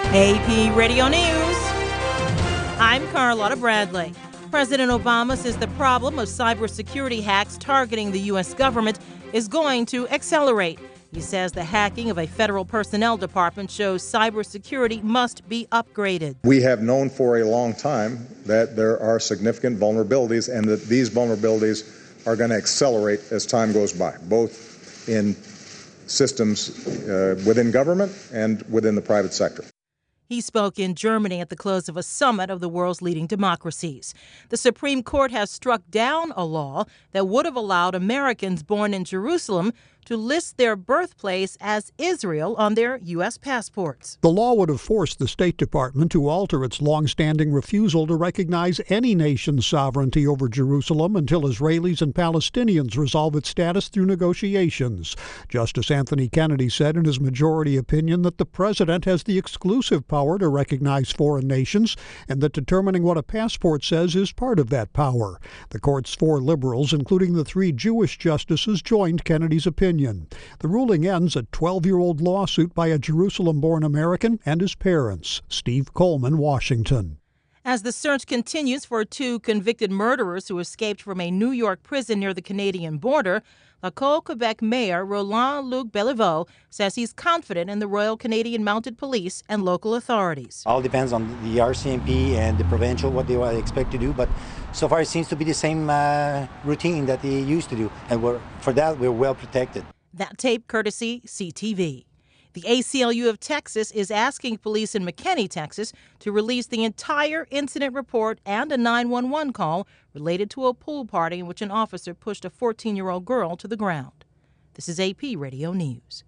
AP Radio News. I'm Carlotta Bradley. President Obama says the problem of cybersecurity hacks targeting the U.S. government is going to accelerate. He says the hacking of a federal personnel department shows cybersecurity must be upgraded. We have known for a long time that there are significant vulnerabilities and that these vulnerabilities are going to accelerate as time goes by, both in systems within government and within the private sector. He spoke in Germany at the close of a summit of the world's leading democracies. The Supreme Court has struck down a law that would have allowed Americans born in Jerusalem to list their birthplace as Israel on their U.S. passports. The law would have forced the State Department to alter its longstanding refusal to recognize any nation's sovereignty over Jerusalem until Israelis and Palestinians resolve its status through negotiations. Justice Anthony Kennedy said in his majority opinion that the president has the exclusive power to recognize foreign nations and that determining what a passport says is part of that power. The court's 4 liberals, including the 3 Jewish justices, joined Kennedy's opinion. The ruling ends a 12-year-old lawsuit by a Jerusalem-born American and his parents. Steve Coleman, Washington. As the search continues for 2 convicted murderers who escaped from a New York prison near the Canadian border, Lacoste, Quebec Mayor Roland-Luc Béliveau says he's confident in the Royal Canadian Mounted Police and local authorities. All depends on the RCMP and the provincial, what they expect to do, but so far it seems to be the same routine that they used to do, and for that we're well protected. That tape courtesy CTV. The ACLU of Texas is asking police in McKinney, Texas, to release the entire incident report and a 911 call related to a pool party in which an officer pushed a 14-year-old girl to the ground. This is AP Radio News.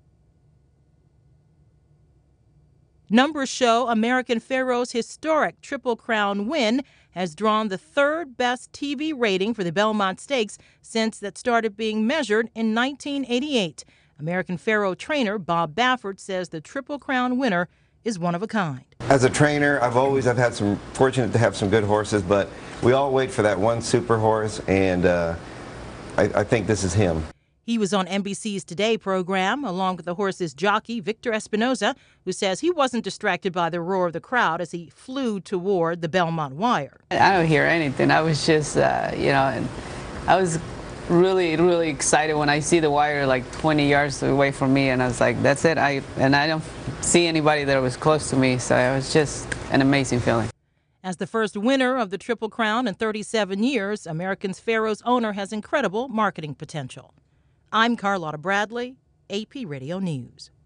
Numbers show American Pharoah's historic Triple Crown win has drawn the 3rd best TV rating for the Belmont Stakes since that started being measured in 1988. American Pharoah trainer Bob Baffert says the Triple Crown winner is one of a kind. As a trainer, I've had some fortunate to have some good horses, but we all wait for that one super horse, and I think this is him. He was on NBC's Today program along with the horse's jockey, Victor Espinoza, who says he wasn't distracted by the roar of the crowd as he flew toward the Belmont wire. I don't hear anything. I was just, I was really excited when I see the wire like 20 yards away from me, and I was like, that's it. I don't see anybody that was close to me, so it was just an amazing feeling. As the first winner of the Triple Crown in 37 years, American Pharoah's owner has incredible marketing potential. I'm Carlotta Bradley, AP Radio News.